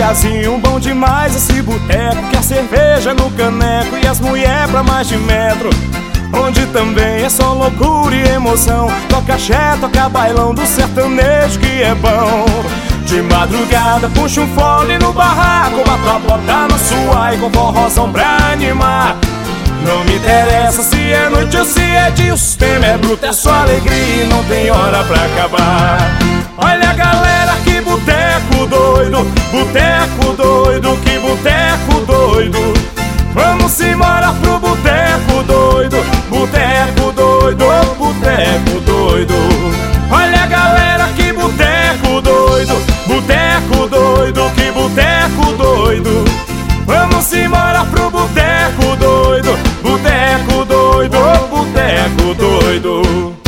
lugarzinho bom demais esse boteco, que a cerveja no caneco e as mulher pra mais de metro. Onde também é só loucura e emoção, toca axé, toca bailão do sertanejo que é bom. De madrugada puxa um fole no barraco, bato a bota no suai com forrozão pra animar. Não me interessa se é noite ou se é dia, o sistema é bruto, é só alegria e não tem hora pra acabar. Olha a galera, que boteco doido, que boteco doido. Vamos embora pro boteco doido, boteco doido, boteco doido. Olha a galera, que boteco doido, que boteco doido. Vamos embora pro boteco doido, boteco doido, boteco doido.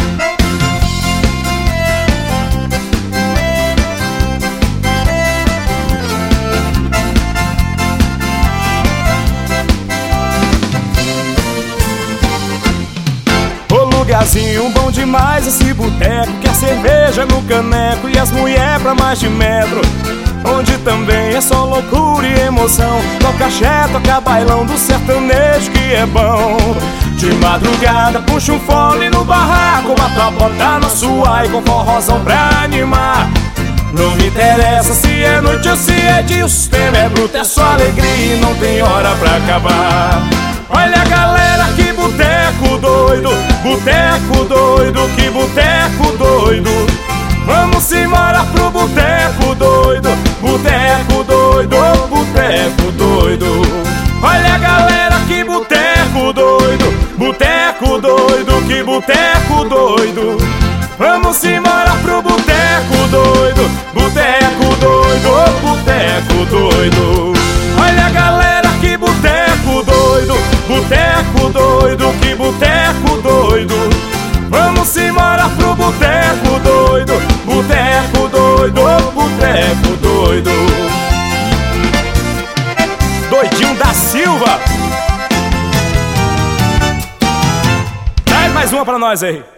Lugarzinho bom demais esse boteco, que a cerveja no caneco e as mulher pra mais de metro. Onde também é só loucura e emoção, toca axé, toca bailão do sertanejo que é bom. De madrugada puxa um fole no barraco, bato a bota no suai com forrozão pra animar. Não me interessa se é noite ou se é dia, o sistema é bruto, é só alegria e não tem hora pra acabar. Olha a galera, que boteco doido, que boteco doido. Vamos embora pro boteco doido, boteco doido, boteco doido. Olha a galera, que boteco doido, que boteco doido. Vamos embora pro boteco doido, boteco doido, boteco doido. Olha a galera, que boteco doido, que boteco doido. Vamos embora pro boteco doido, boteco doido, boteco doido. Doidinho da Silva, traz mais uma pra nós aí.